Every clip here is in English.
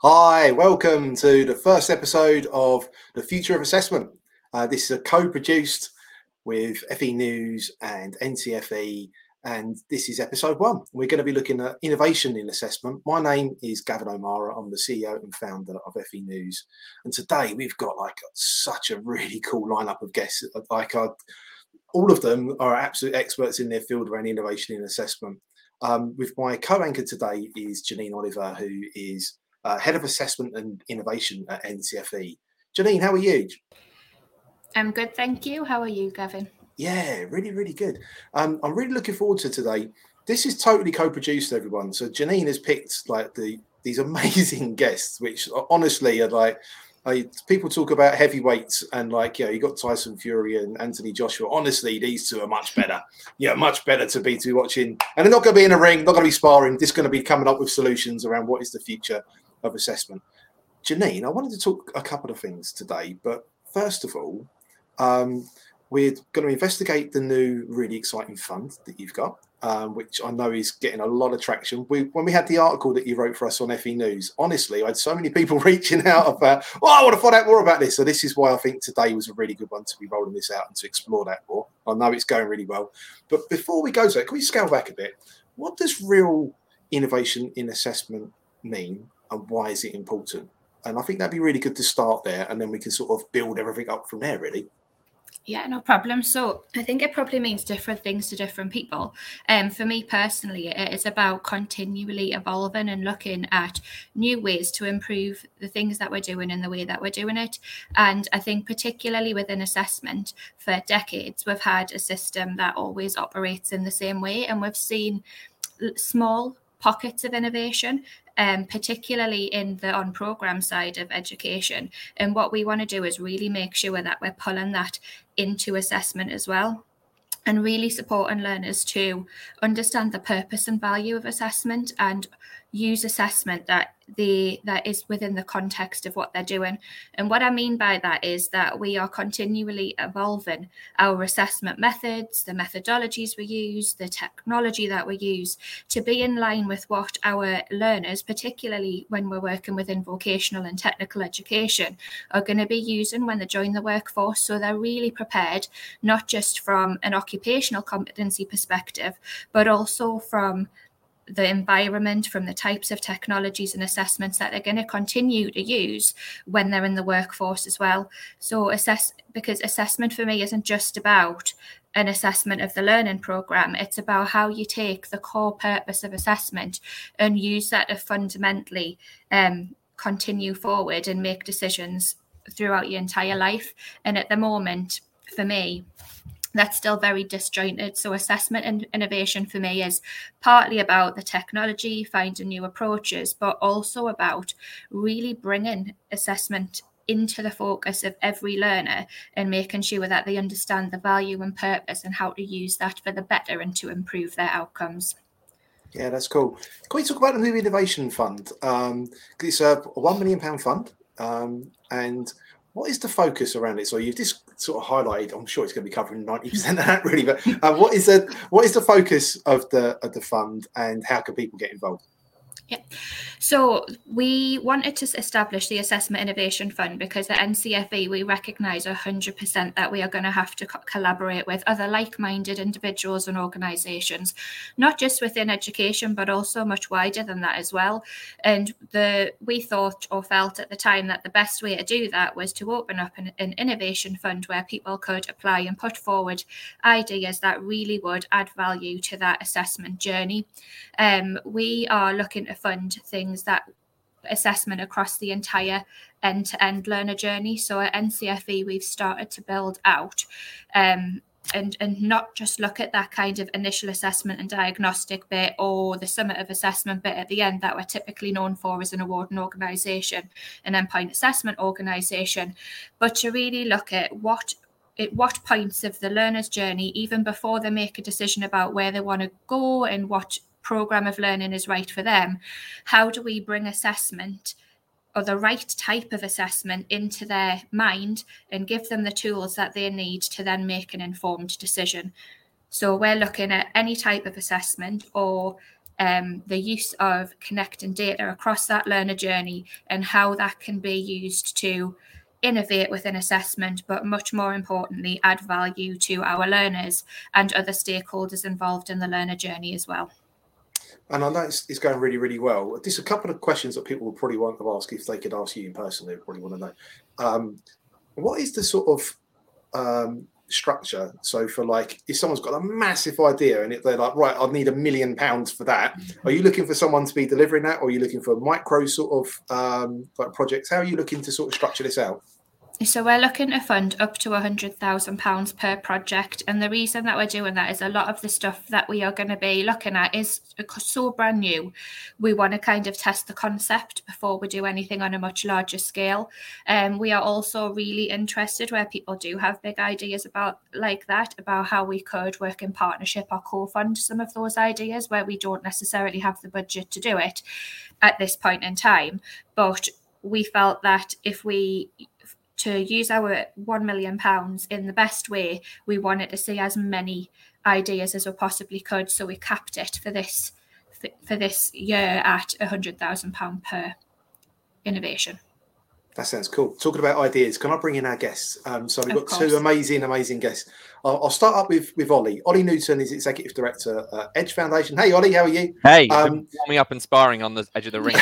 Hi, welcome to the first episode of The Future of Assessment. This is a co-produced with FE News and NCFE, and this is episode 1. We're going to be looking at innovation in assessment. My name is Gavin O'Mara. I'm the CEO and founder of FE News, and today we've got such a really cool lineup of guests. All of them are absolute experts in their field around innovation in assessment. With my co-anchor today is Janine Oliver, who is Head of Assessment and Innovation at NCFE. Janine, how are you? I'm good, thank you. How are you, Gavin? Yeah, really, really good. I'm really looking forward to today. This is totally co-produced, everyone. So Janine has picked these amazing guests, which honestly are people talk about heavyweights and you got Tyson Fury and Anthony Joshua. Honestly, these two are much better. Much better to be watching. And they're not going to be in a ring, not going to be sparring. Just going to be coming up with solutions around what is the future of assessment. Janine, I wanted to talk a couple of things today, but first of all, we're going to investigate the new really exciting fund that you've got, which I know is getting a lot of traction. When we had the article that you wrote for us on FE News, honestly, I had so many people reaching out about, I want to find out more about this. So this is why I think today was a really good one to be rolling this out and to explore that more. I know it's going really well. But before we go to it, can we scale back a bit? What does real innovation in assessment mean, and why is it important? And I think that'd be really good to start there, and then we can sort of build everything up from there, really. Yeah, no problem. So I think it probably means different things to different people. For me personally, it is about continually evolving and looking at new ways to improve the things that we're doing and the way that we're doing it. And I think particularly within assessment, for decades, we've had a system that always operates in the same way. And we've seen small pockets of innovation, particularly in the on-programme side of education. And what we want to do is really make sure that we're pulling that into assessment as well, and really supporting learners to understand the purpose and value of assessment and use assessment that is within the context of what they're doing. And what I mean by that is that we are continually evolving our assessment methods, the methodologies we use, the technology that we use, to be in line with what our learners, particularly when we're working within vocational and technical education, are going to be using when they join the workforce. So they're really prepared, not just from an occupational competency perspective, but also from the environment, from the types of technologies and assessments that they're going to continue to use when they're in the workforce as well. So because assessment for me isn't just about an assessment of the learning program, it's about how you take the core purpose of assessment and use that to fundamentally continue forward and make decisions throughout your entire life. And at the moment, for me, that's still very disjointed. So assessment and innovation for me is partly about the technology, finding new approaches, but also about really bringing assessment into the focus of every learner and making sure that they understand the value and purpose and how to use that for the better and to improve their outcomes. Yeah, that's cool. Can we talk about the new innovation fund? It's a £1 million fund, and what is the focus around it? So you've just sort of highlighted. I'm sure it's going to be covering 90% of that, really. But what is the focus of the fund, and how can people get involved? Yeah. So we wanted to establish the Assessment Innovation Fund because at NCFE, we recognise 100% that we are going to have to collaborate with other like-minded individuals and organisations, not just within education, but also much wider than that as well. And we thought or felt at the time that the best way to do that was to open up an innovation fund where people could apply and put forward ideas that really would add value to that assessment journey. We are looking to fund things that assessment across the entire end-to-end learner journey. So at NCFE, we've started to build out and not just look at that kind of initial assessment and diagnostic bit or the summit of assessment bit at the end that we're typically known for as an awarding organisation, an endpoint assessment organisation, but to really look at what points of the learner's journey, even before they make a decision about where they want to go and what program of learning is right for them, how do we bring assessment or the right type of assessment into their mind and give them the tools that they need to then make an informed decision. So we're looking at any type of assessment or the use of connecting data across that learner journey and how that can be used to innovate within assessment, but much more importantly, add value to our learners and other stakeholders involved in the learner journey as well. And I know it's going really, really well. Just a couple of questions that people would probably want to ask if they could ask you in person. They probably want to know. What is the sort of structure? So for like, if someone's got a massive idea and they're like, right, I'll need £1 million for that. Are you looking for someone to be delivering that? Or are you looking for micro sort of like projects? How are you looking to sort of structure this out? So we're looking to fund up to £100,000 per project. And the reason that we're doing that is a lot of the stuff that we are going to be looking at is so brand new. We want to kind of test the concept before we do anything on a much larger scale. We are also really interested where people do have big ideas about how we could work in partnership or co-fund some of those ideas where we don't necessarily have the budget to do it at this point in time. But we felt that to use our £1 million in the best way, we wanted to see as many ideas as we possibly could. So we capped it for this year at £100,000 per innovation. That sounds cool. Talking about ideas, can I bring in our guests? So we've got two amazing guests. I'll start up with Ollie. Ollie Newton is Executive Director at Edge Foundation. Hey, Ollie, how are you? Hey, warming up and sparring on the edge of the ring.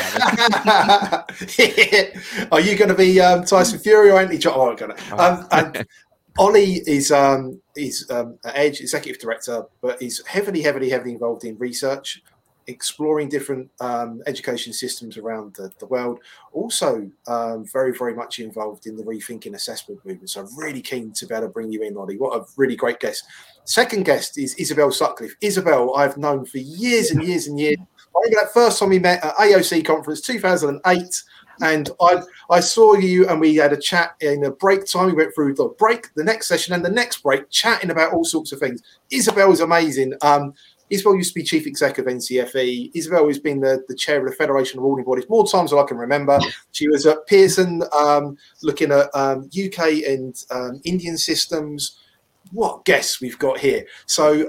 Are you going to be Tyson Fury or Anthony Joshua? And Ollie is at Edge, Executive Director, but he's heavily involved in research, exploring different education systems around the world. Also, very, very much involved in the rethinking assessment movement. So I'm really keen to be able to bring you in, Ollie. What a really great guest. Second guest is Isabel Sutcliffe. Isabel, I've known for years and years and years. I remember that first time we met at AOC conference, 2008. And I saw you and we had a chat in a break time. We went through the break, the next session and the next break, chatting about all sorts of things. Isabel is amazing. Isabel used to be Chief Exec of NCFE. Isabel has been the chair of the Federation of Awarding Bodies more times than I can remember. She was at Pearson looking at UK and Indian systems. What guests we've got here. So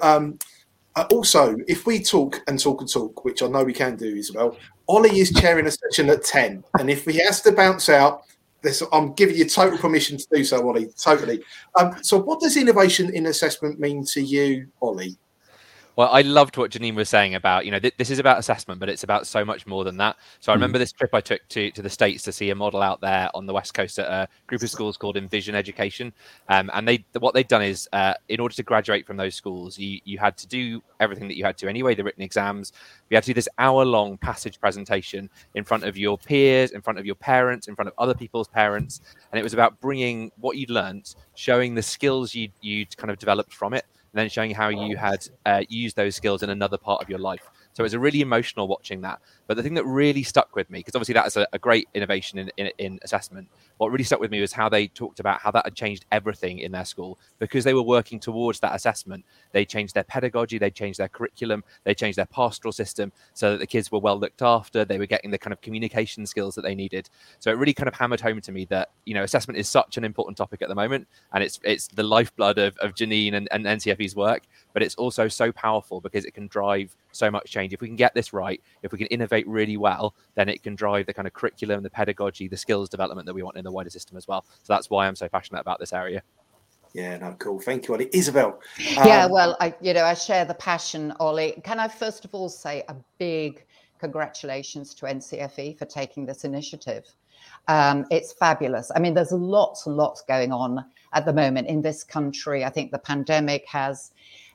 also, if we talk, which I know we can do, Isabel, Ollie is chairing a session at 10. And if he has to bounce out, I'm giving you total permission to do so, Ollie, totally. So what does innovation in assessment mean to you, Ollie? Well, I loved what Janine was saying about, this is about assessment, but it's about so much more than that. So I remember this trip I took to the States to see a model out there on the West Coast at a group of schools called Envision Education. And what they'd done is, in order to graduate from those schools, you had to do everything that you had to anyway, the written exams. We had to do this hour-long passage presentation in front of your peers, in front of your parents, in front of other people's parents. And it was about bringing what you'd learned, showing the skills you'd kind of developed from it, and then showing how you had used those skills in another part of your life. So it was really emotional watching that. But the thing that really stuck with me, because obviously that is a great innovation in assessment, what really stuck with me was how they talked about how that had changed everything in their school because they were working towards that assessment. They changed their pedagogy, they changed their curriculum, they changed their pastoral system so that the kids were well looked after, they were getting the kind of communication skills that they needed. So it really kind of hammered home to me that, assessment is such an important topic at the moment, and it's the lifeblood of Janine and NCFE's work, but it's also so powerful because it can drive so much change. If we can get this right, if we can innovate really well, then it can drive the kind of curriculum, the pedagogy, the skills development that we want in the wider system as well. So that's why I'm so passionate about this area. Yeah, no, cool. Thank you, Ollie. Isabel. Yeah, well, I share the passion, Ollie. Can I first of all say a big congratulations to NCFE for taking this initiative? It's fabulous. I mean, there's lots and lots going on at the moment in this country. I think the pandemic has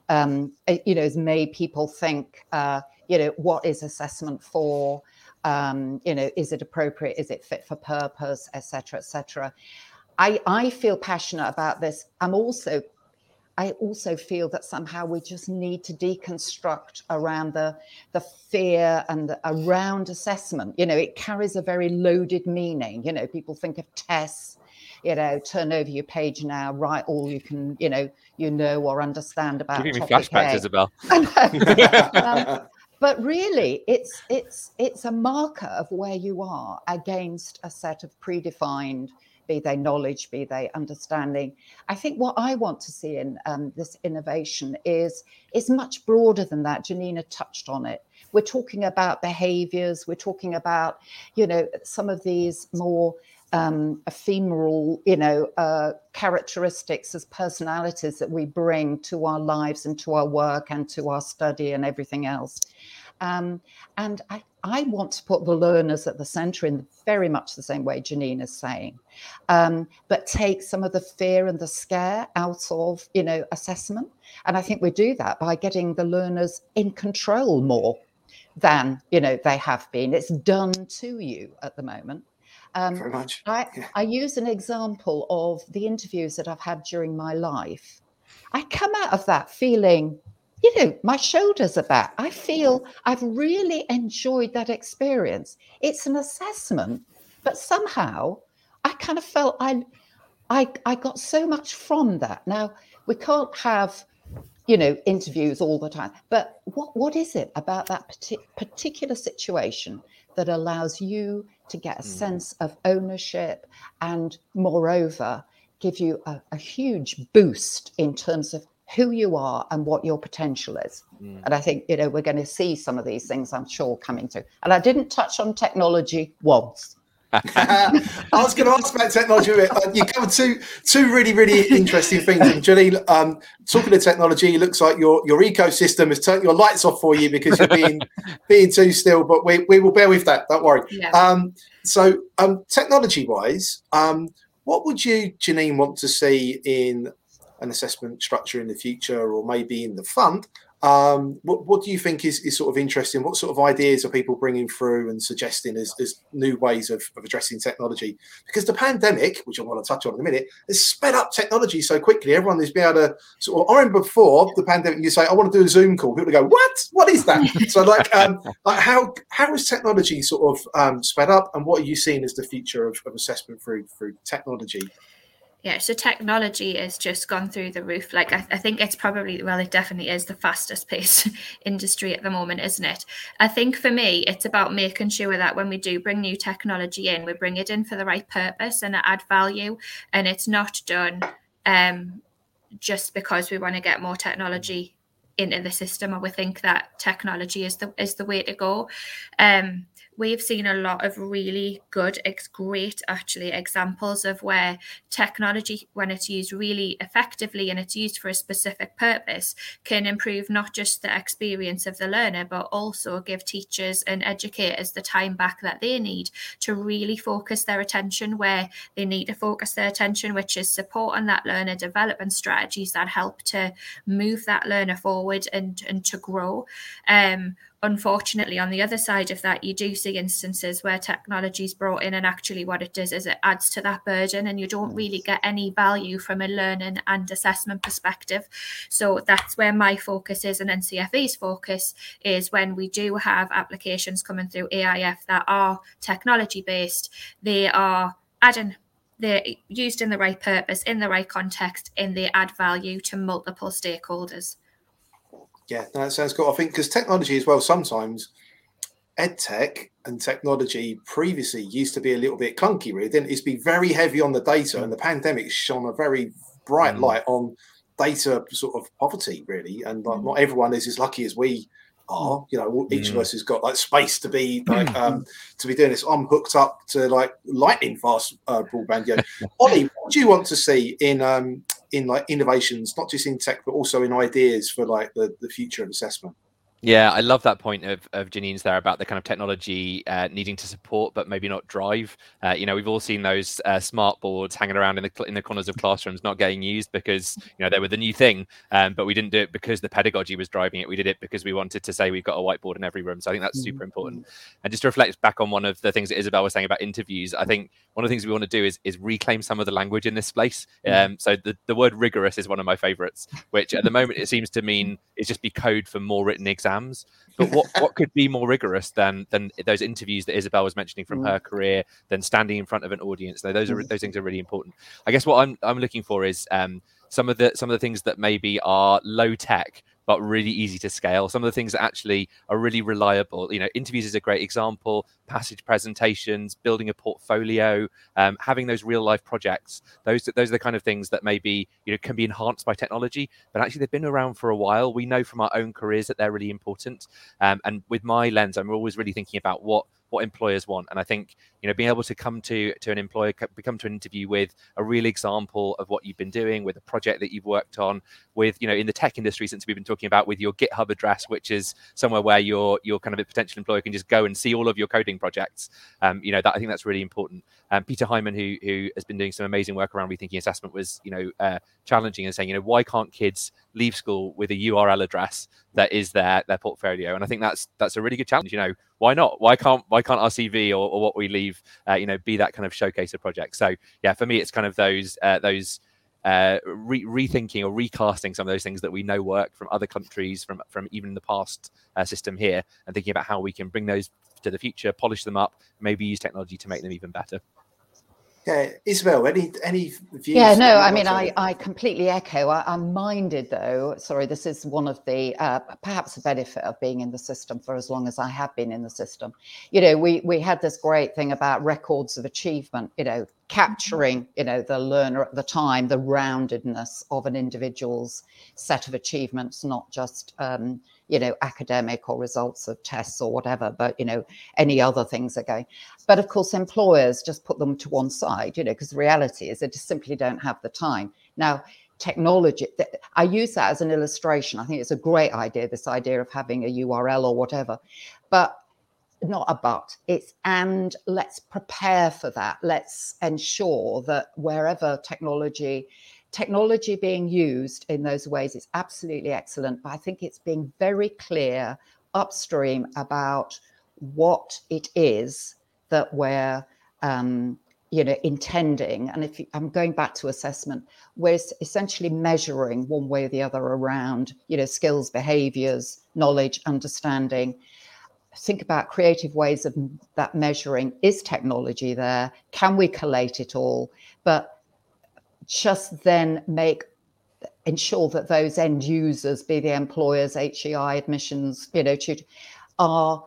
made people think, what is assessment for? Is it appropriate? Is it fit for purpose, et cetera, et cetera? I feel passionate about this. I also feel that somehow we just need to deconstruct around the fear and around assessment. It carries a very loaded meaning. People think of tests, turn over your page now, write all you can, or understand about. Giving me flashbacks, Isabel. But really, it's a marker of where you are against a set of predefined, be they knowledge, be they understanding. I think what I want to see in this innovation is much broader than that. Janina touched on it. we're talking about behaviors, we're talking about, some of these more ephemeral, characteristics as personalities that we bring to our lives and to our work and to our study and everything else. And I want to put the learners at the center in very much the same way Janine is saying, but take some of the fear and the scare out of, assessment. And I think we do that by getting the learners in control more than, they have been. It's done to you at the moment. Very much. I use an example of the interviews that I've had during my life. I come out of that feeling, my shoulders are back. I feel I've really enjoyed that experience. It's an assessment, but somehow I kind of felt I got so much from that. Now, we can't have, interviews all the time, but what is it about that particular situation that allows you to get a sense of ownership and, moreover, give you a huge boost in terms of who you are and what your potential is? And I think, we're going to see some of these things, I'm sure, coming through. And I didn't touch on technology once. I was going to ask about technology. You covered two really, really interesting things. And Janine, talking of technology, it looks like your ecosystem has turned your lights off for you because you're being too still. But we will bear with that. Don't worry. Yeah. So technology-wise, what would you, Janine, want to see in an assessment structure in the future, or maybe in the fund? What do you think is sort of interesting? What sort of ideas are people bringing through and suggesting as new ways of addressing technology? Because the pandemic, which I want to touch on in a minute, has sped up technology so quickly. Everyone has been able to sort of, I remember before the pandemic, you say, I want to do a Zoom call. People go, what is that? So how has technology sort of sped up, and what are you seeing as the future of assessment through technology? Yeah, so technology has just gone through the roof. Like, I think it's probably, well, it definitely is the fastest paced industry at the moment, isn't it? I think for me, it's about making sure that when we do bring new technology in, we bring it in for the right purpose and add value. And it's not done just because we want to get more technology into the system, or we think that technology is the way to go. We've seen a lot of really good, great actually examples of where technology, when it's used really effectively and it's used for a specific purpose, can improve not just the experience of the learner, but also give teachers and educators the time back that they need to really focus their attention where they need to focus their attention, which is supporting that learner, development strategies that help to move that learner forward and to grow. Unfortunately, on the other side of that, you do see instances where technology is brought in, and actually what it does is it adds to that burden, and you don't really get any value from a learning and assessment perspective. So that's where my focus is, and NCFE's focus is, when we do have applications coming through AIF that are technology based, they're used in the right purpose, in the right context, and they add value to multiple stakeholders. Yeah, that sounds cool. I think because technology as well, sometimes EdTech and technology previously used to be a little bit clunky, really. Then it's been very heavy on the data, and the pandemic shone a very bright light on data sort of poverty, really. And not everyone is as lucky as we are. Each of us has got space to be to be doing this. I'm hooked up to lightning fast broadband. Ollie, what do you want to see in innovations, not just in tech, but also in ideas for the future of assessment? Yeah, I love that point of Janine's there about the kind of technology needing to support, but maybe not drive. We've all seen those smart boards hanging around in the corners of classrooms not getting used because they were the new thing, but we didn't do it because the pedagogy was driving it. We did it because we wanted to say we've got a whiteboard in every room. So I think that's super important. And just to reflect back on one of the things that Isabel was saying about interviews, I think one of the things we want to do is reclaim some of the language in this space. So the word rigorous is one of my favorites, which at the moment it seems to mean it's just be code for more written exams. But what could be more rigorous than those interviews that Isabel was mentioning from her career, than standing in front of an audience? Those things are really important. I guess what I'm looking for is some of the things that maybe are low tech, but really easy to scale. Some of the things that actually are really reliable, interviews is a great example, passage presentations, building a portfolio, having those real life projects. Those are the kind of things that maybe can be enhanced by technology, but actually they've been around for a while. We know from our own careers that they're really important. And with my lens, I'm always really thinking about what employers want. And I think, being able to come to an employer, come to an interview with a real example of what you've been doing, with a project that you've worked on, with, in the tech industry, since we've been talking about, with your GitHub address, which is somewhere where your kind of a potential employer can just go and see all of your coding projects. That I think that's really important. Peter Hyman, who has been doing some amazing work around rethinking assessment, was, challenging and saying, why can't kids leave school with a URL address that is their portfolio? And I think that's a really good challenge. Why not? Why can't our CV or what we leave, be that kind of showcase of projects? So yeah, for me, it's kind of those rethinking or recasting some of those things that we know work from other countries, from even the past system here, and thinking about how we can bring those to the future, polish them up, maybe use technology to make them even better. Yeah, Isabel, any views? Yeah, no, I mean, I completely echo. I'm minded, though. Sorry, this is one of the perhaps a benefit of being in the system for as long as I have been in the system. We had this great thing about records of achievement, capturing, the learner at the time, the roundedness of an individual's set of achievements, not just, academic or results of tests or whatever, but, any other things are going. But of course, employers just put them to one side, because the reality is they just simply don't have the time. Now, technology, I use that as an illustration. I think it's a great idea, this idea of having a URL or whatever, but not a but, and let's prepare for that. Let's ensure that wherever technology being used in those ways is absolutely excellent, but I think it's being very clear upstream about what it is that we're intending. And if I'm going back to assessment, we're essentially measuring one way or the other around skills, behaviors, knowledge, understanding. Think about creative ways of that measuring. Is technology there? Can we collate it all? But just then ensure that those end users, be the employers, HEI, admissions, are,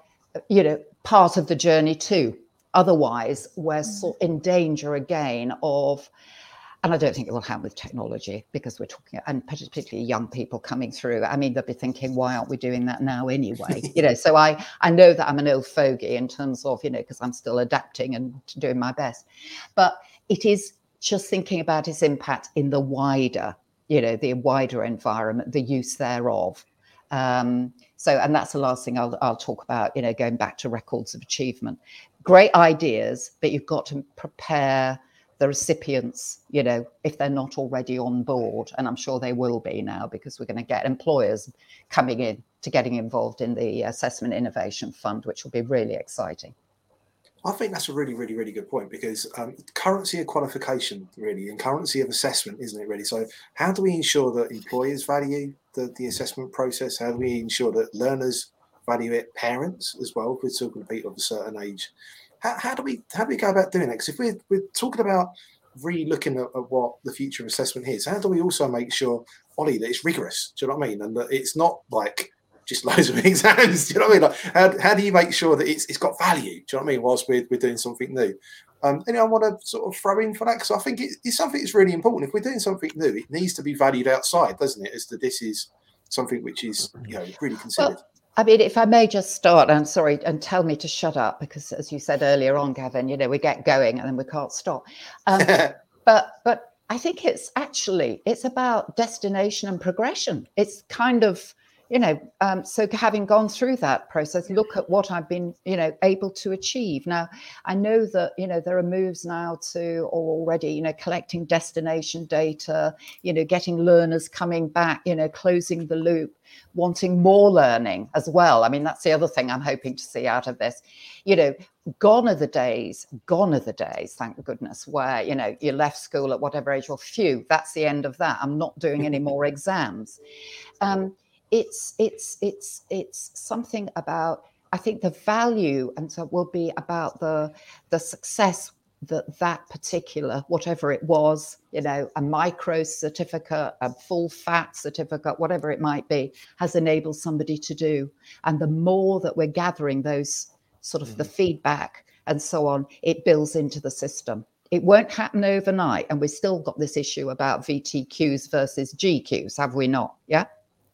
part of the journey too. Otherwise, we're in danger again of, and I don't think it will happen with technology, because we're talking, and particularly young people coming through. I mean, they'll be thinking, why aren't we doing that now anyway? So I know that I'm an old fogey in terms of, because I'm still adapting and doing my best. But it is just thinking about its impact in the wider, the wider environment, the use thereof. And that's the last thing I'll talk about, going back to records of achievement. Great ideas, but you've got to prepare the recipients, if they're not already on board. And I'm sure they will be now, because we're going to get employers coming in to getting involved in the Assessment Innovation Fund, which will be really exciting. I think that's a really, really, really good point, because currency of qualification, really, and currency of assessment, isn't it, really? So how do we ensure that employers value the assessment process? How do we ensure that learners value it, parents as well, if we're talking to people of a certain age? How do we go about doing that? Because if we're talking about really looking at what the future of assessment is, how do we also make sure, Ollie, that it's rigorous? Do you know what I mean? And that it's not like just loads of exams. Do you know what I mean? Like, how do you make sure that it's got value? Do you know what I mean? Whilst we're doing something new. I want to sort of throw in for that, because I think it's something that's really important. If we're doing something new, it needs to be valued outside, doesn't it? As to this is something which is really considered. Well, I mean, if I may just start, I'm sorry, and tell me to shut up, because as you said earlier on, Gavin, we get going and then we can't stop. But I think it's about destination and progression. It's kind of, so having gone through that process, look at what I've been, able to achieve. Now, I know that, there are moves now to, or already, collecting destination data, getting learners coming back, closing the loop, wanting more learning as well. I mean, that's the other thing I'm hoping to see out of this. Gone are the days, thank goodness, where, you left school at whatever age, or phew, that's the end of that. I'm not doing any more exams. It's something about, I think the value, and so will be about the success that particular, whatever it was, a micro certificate, a full fat certificate, whatever it might be, has enabled somebody to do. And the more that we're gathering those sort of the feedback and so on, it builds into the system. It won't happen overnight. And we've still got this issue about VTQs versus GQs, have we not? Yeah.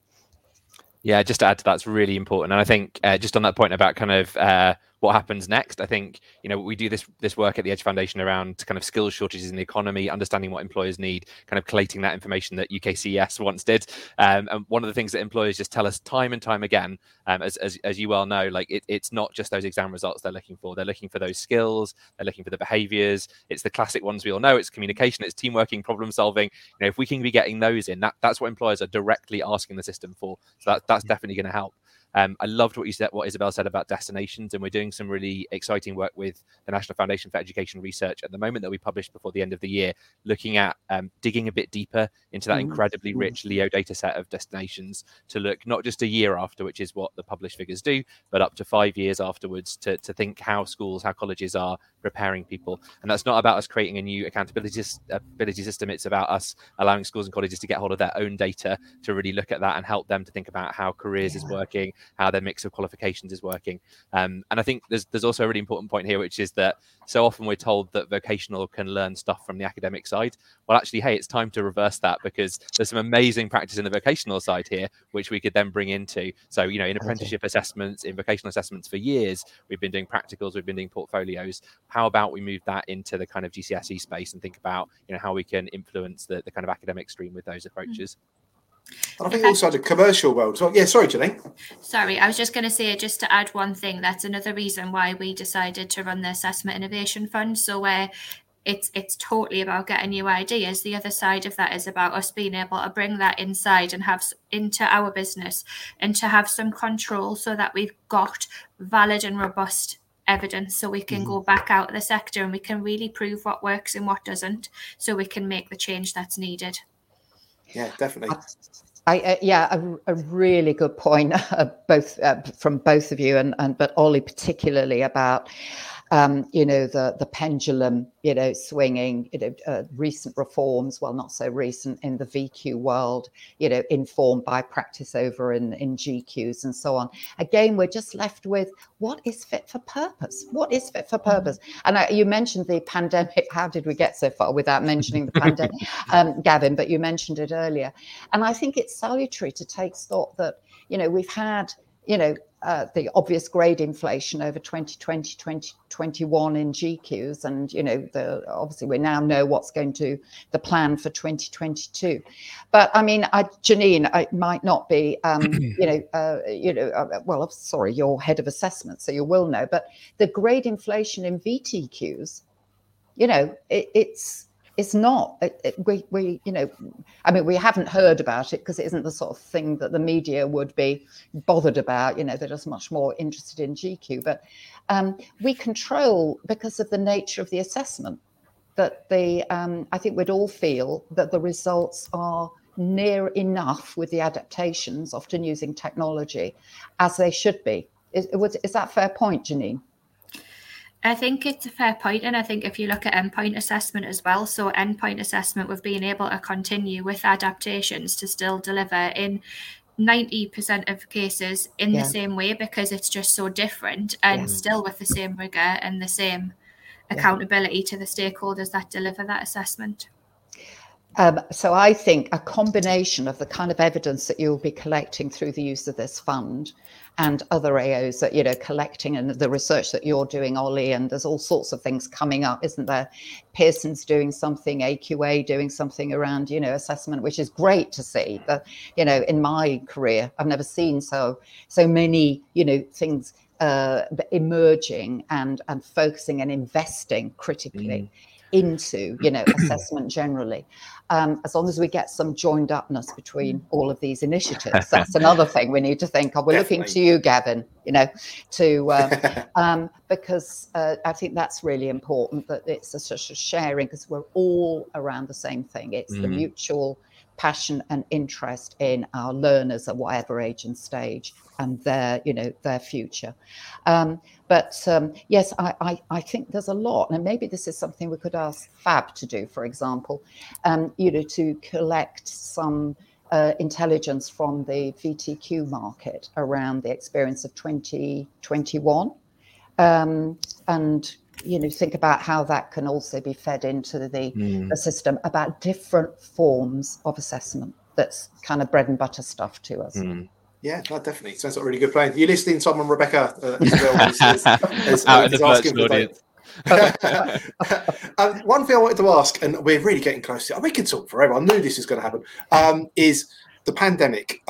Yeah, just to add to that's really important. And I think just on that point about kind of what happens next, I think, we do this work at the Edge Foundation around kind of skills shortages in the economy, understanding what employers need, kind of collating that information that UKCES once did. And one of the things that employers just tell us time and time again, as you well know, like it's not just those exam results they're looking for. They're looking for those skills. They're looking for the behaviors. It's the classic ones we all know. It's communication. It's team working, problem solving. If we can be getting those in, that's what employers are directly asking the system for. So that's definitely going to help. I loved what Isabel said about destinations, and we're doing some really exciting work with the National Foundation for Education Research at the moment that we published before the end of the year, looking at digging a bit deeper into that incredibly rich Leo data set of destinations to look not just a year after, which is what the published figures do, but up to 5 years afterwards to think how schools, how colleges are preparing people. And that's not about us creating a new accountability system. It's about us allowing schools and colleges to get hold of their own data to really look at that and help them to think about how careers is working, how their mix of qualifications is working. And I think there's also a really important point here, which is that so often we're told that vocational can learn stuff from the academic side. Well, actually, hey, it's time to reverse that, because there's some amazing practice in the vocational side here, which we could then bring into. So, in apprenticeship assessments, in vocational assessments for years, we've been doing practicals, we've been doing portfolios. How about we move that into the kind of GCSE space and think about, how we can influence the kind of academic stream with those approaches? And I think also the commercial world as well. Yeah, sorry, Janine. Sorry, I was just going to say, just to add one thing, that's another reason why we decided to run the Assessment Innovation Fund. So where it's totally about getting new ideas. The other side of that is about us being able to bring that inside and have into our business and to have some control so that we've got valid and robust evidence, so we can go back out of the sector and we can really prove what works and what doesn't, so we can make the change that's needed. Yeah, definitely. A really good point, both from both of you, but Ollie particularly about the pendulum, swinging, recent reforms, well, not so recent in the VQ world, informed by practice over in GQs and so on. Again, we're just left with what is fit for purpose? What is fit for purpose? And you mentioned the pandemic. How did we get so far without mentioning the pandemic, Gavin? But you mentioned it earlier. And I think it's salutary to take stock that, we've had, the obvious grade inflation over 2020, 2021 in GQs. And, obviously we now know what's going to the plan for 2022. But I mean, Janine, it might not be, well, sorry, you're head of assessment, so you will know, but the grade inflation in VTQs, it's not. We haven't heard about it because it isn't the sort of thing that the media would be bothered about. They're just much more interested in GQ. But we control, because of the nature of the assessment, that I think we'd all feel that the results are near enough with the adaptations, often using technology, as they should be. Is that a fair point, Janine? I think it's a fair point, and I think if you look at endpoint assessment as well, so endpoint assessment, we've been able to continue with adaptations to still deliver in 90% of cases in the same way, because it's just so different, and still with the same rigor and the same accountability to the stakeholders that deliver that assessment. So I think a combination of the kind of evidence that you'll be collecting through the use of this fund and other AOs that, collecting, and the research that you're doing, Ollie, and there's all sorts of things coming up, isn't there? Pearson's doing something, AQA doing something around, assessment, which is great to see. But, in my career, I've never seen so many, things emerging and focusing and investing critically into, assessment generally. As long as we get some joined upness between all of these initiatives, that's another thing we need to think of. We're looking to you, Gavin, because I think that's really important, that it's such a sharing, because we're all around the same thing. It's the mutual passion and interest in our learners at whatever age and stage and their future. Yes, I think there's a lot, and maybe this is something we could ask Fab to do, for example, to collect some intelligence from the VTQ market around the experience of 2021, and think about how that can also be fed into the system about different forms of assessment. That's kind of bread and butter stuff to us. Yeah, no, definitely. Sounds like a really good plan. You're listening, Tom and Rebecca, Isabel, out in the virtual audience. One thing I wanted to ask, and we're really getting close to it, we could talk forever, I knew this was going to happen, is the pandemic.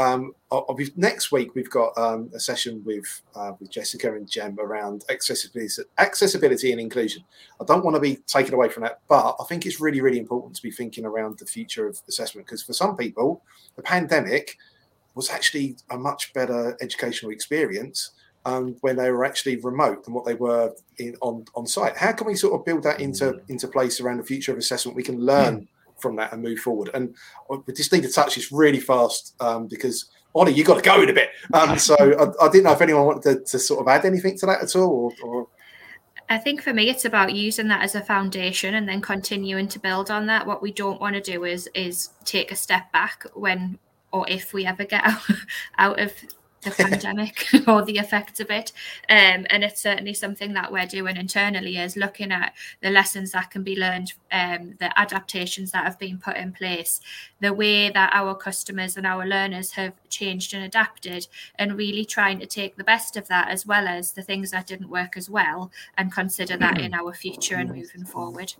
Next week, we've got a session with Jessica and Jem around accessibility and inclusion. I don't want to be taken away from that, but I think it's really, really important to be thinking around the future of assessment, because for some people, the pandemic was actually a much better educational experience when they were actually remote than what they were on site. How can we sort of build that into place around the future of assessment? We can learn from that and move forward. And we just need to touch this really fast because, Ollie, you got to go in a bit. So I didn't know if anyone wanted to sort of add anything to that at all, or... I think for me, it's about using that as a foundation and then continuing to build on that. What we don't want to do is take a step back when or if we ever get out of the pandemic or the effects of it. And it's certainly something that we're doing internally, is looking at the lessons that can be learned, the adaptations that have been put in place, the way that our customers and our learners have changed and adapted, and really trying to take the best of that as well as the things that didn't work as well and consider that in our future and moving forward.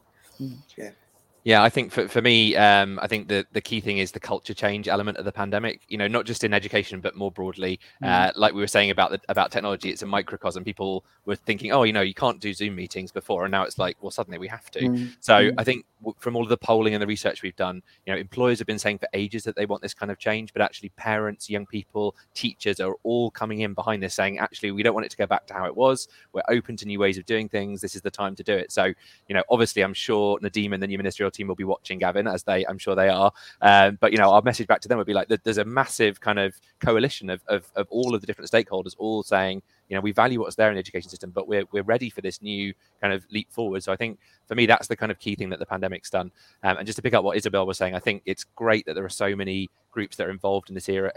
Yeah, I think for me, I think the key thing is the culture change element of the pandemic. Not just in education, but more broadly. Like we were saying about technology, it's a microcosm. People were thinking, oh, you can't do Zoom meetings before, and now it's like, well, suddenly we have to. So I think from all of the polling and the research we've done, employers have been saying for ages that they want this kind of change, but actually parents, young people, teachers are all coming in behind this, saying, actually, we don't want it to go back to how it was. We're open to new ways of doing things. This is the time to do it. So, obviously, I'm sure Nadeem and the new ministerial team will be watching, Gavin, as I'm sure they are. But our message back to them would be like, there's a massive kind of coalition of all of the different stakeholders all saying, we value what's there in the education system, but we're ready for this new kind of leap forward. So I think for me, that's the kind of key thing that the pandemic's done. And just to pick up what Isabel was saying, I think it's great that there are so many groups that are involved in this area.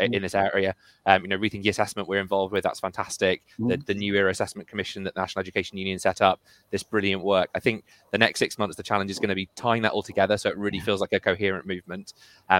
Rethinking Assessment we're involved with, that's fantastic. The New Era Assessment Commission that the National Education Union set up, this brilliant work. I think the next 6 months, the challenge is going to be tying that all together so it really feels like a coherent movement.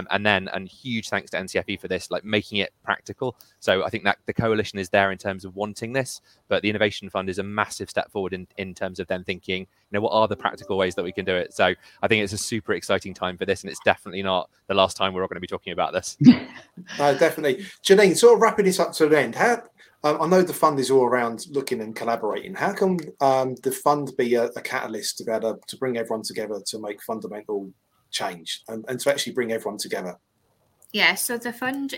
And huge thanks to NCFE for this, like making it practical. So I think that the coalition is there in terms of wanting this, but the Innovation Fund is a massive step forward in terms of them thinking, what are the practical ways that we can do it? So I think it's a super exciting time for this, and it's definitely not the last time we're all going to be talking about this. No, definitely. Janine, sort of wrapping this up to the end, how I know the fund is all around looking and collaborating. How can the fund be a catalyst to be able to bring everyone together to make fundamental change and to actually bring everyone together? Yeah, so the fund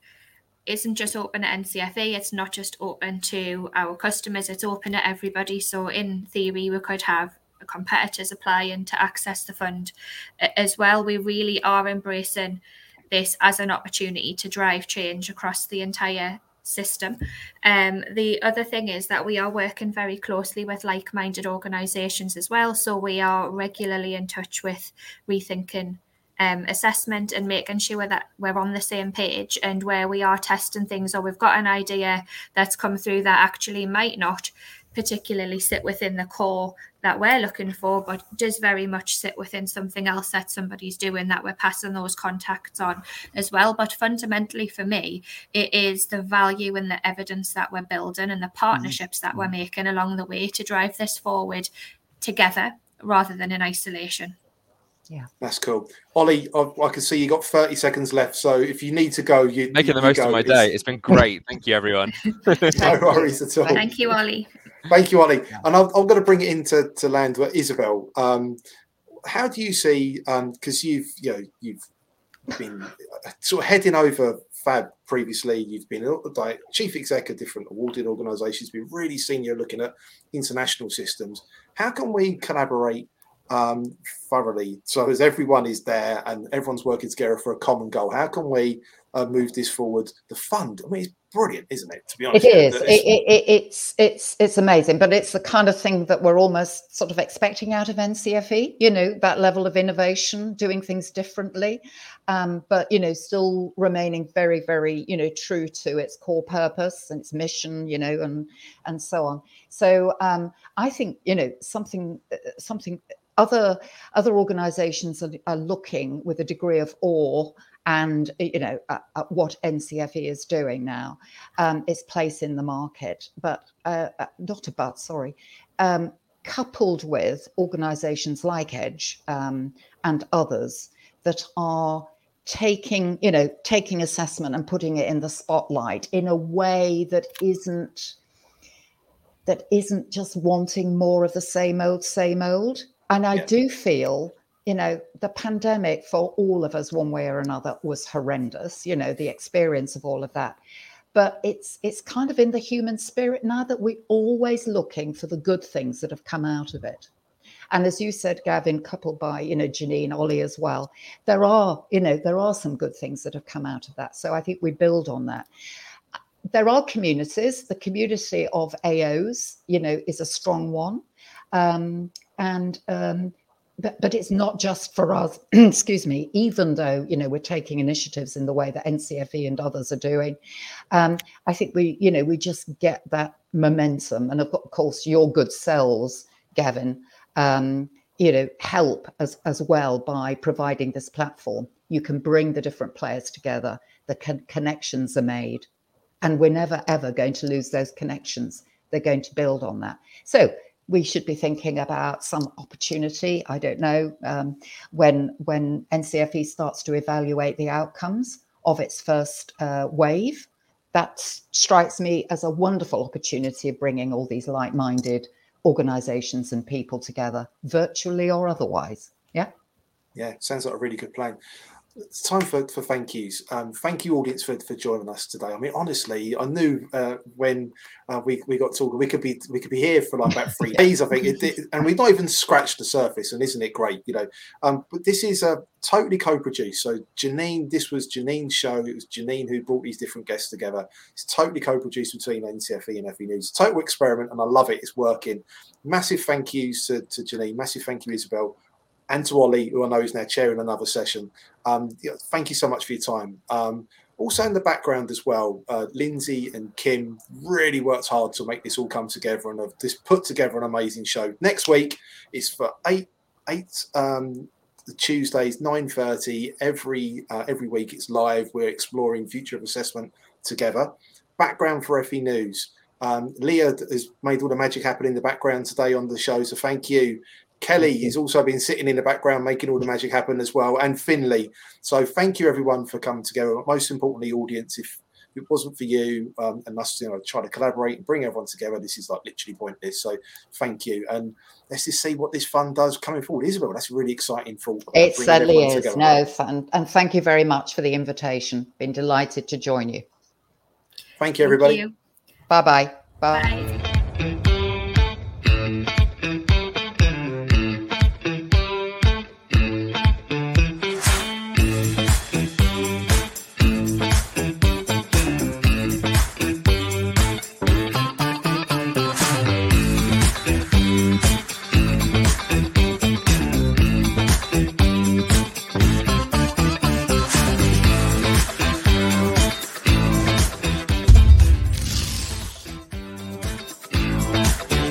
isn't just open at NCFE, it's not just open to our customers, it's open to everybody. So in theory, we could have competitors applying to access the fund as well. We really are embracing this as an opportunity to drive change across the entire system. The other thing is that we are working very closely with like-minded organisations as well. So we are regularly in touch with Rethinking Assessment and making sure that we're on the same page, and where we are testing things or we've got an idea that's come through that actually might not particularly sit within the core that we're looking for, but does very much sit within something else that somebody's doing, that we're passing those contacts on as well. But fundamentally for me, it is the value and the evidence that we're building and the partnerships that we're making along the way to drive this forward together rather than in isolation. Yeah, that's cool. Ollie, I can see you got 30 seconds left, so if you need to go, you making the most of my day. It's been great. Thank you, everyone. No worries at all. Thank you, Ollie. Thank you, Ollie. And I'm going to bring it into land with Isabel. How do you see? Because you've been sort of heading over FAB previously. You've been like chief exec of different awarded organisations. Been really senior, looking at international systems. How can we collaborate thoroughly. So as everyone is there and everyone's working together for a common goal, how can we move this forward? The fund, I mean, it's brilliant, isn't it? To be honest, it is. It's amazing, but it's the kind of thing that we're almost sort of expecting out of NCFE. You know, that level of innovation, doing things differently, but you know, still remaining very, very, you know, true to its core purpose and its mission. You know, and so on. So I think, you know, something. Other organisations are looking with a degree of awe and, you know, at what NCFE is doing now, its place in the market, coupled with organisations like Edge and others that are taking assessment and putting it in the spotlight in a way that isn't just wanting more of the same old. And I do feel, you know, the pandemic for all of us, one way or another, was horrendous, you know, the experience of all of that. But it's kind of in the human spirit now that we're always looking for the good things that have come out of it. And as you said, Gavin, coupled by, you know, Janine, Ollie as well, there are some good things that have come out of that. So I think we build on that. There are communities. The community of AOs, you know, is a strong one. But it's not just for us, excuse me, even though, you know, we're taking initiatives in the way that NCFE and others are doing. I think we just get that momentum. And of course, your good selves, Gavin, you know, help as well by providing this platform. You can bring the different players together. The connections are made. And we're never, ever going to lose those connections. They're going to build on that. So we should be thinking about some opportunity. I don't know, when NCFE starts to evaluate the outcomes of its first wave, that strikes me as a wonderful opportunity of bringing all these like-minded organisations and people together, virtually or otherwise. Yeah. Yeah, sounds like a really good plan. It's time for thank yous. Thank you, audience, for joining us today. I mean, honestly, I knew when we got talking, we could be here for like about 3 days, I think, and we've not even scratched the surface. And isn't it great? You know, but this is totally co-produced. So Janine, this was Janine's show. It was Janine who brought these different guests together. It's totally co-produced between NCFE and FE News. Total experiment, and I love it. It's working. Massive thank yous to Janine. Massive thank you, Isabel. And to Ollie, who I know is now chairing another session. Thank you so much for your time. Also in the background as well, Lindsay and Kim really worked hard to make this all come together and have just put together an amazing show. Next week is for 8 Tuesdays, 9:30. Every week it's live. We're exploring future of assessment together. Background for FE News. Leah has made all the magic happen in the background today on the show, so thank you. Kelly has also been sitting in the background making all the magic happen as well, and Finley. So thank you everyone for coming together. Most importantly, audience, if it wasn't for you and us, you know, try to collaborate and bring everyone together, this is like literally pointless. So thank you, and let's just see what this fund does coming forward. Isabel, that's a really exciting thought. It certainly is. Together. No, fun, and thank you very much for the invitation. Been delighted to join you. Thank you, everybody. Bye-bye. Bye.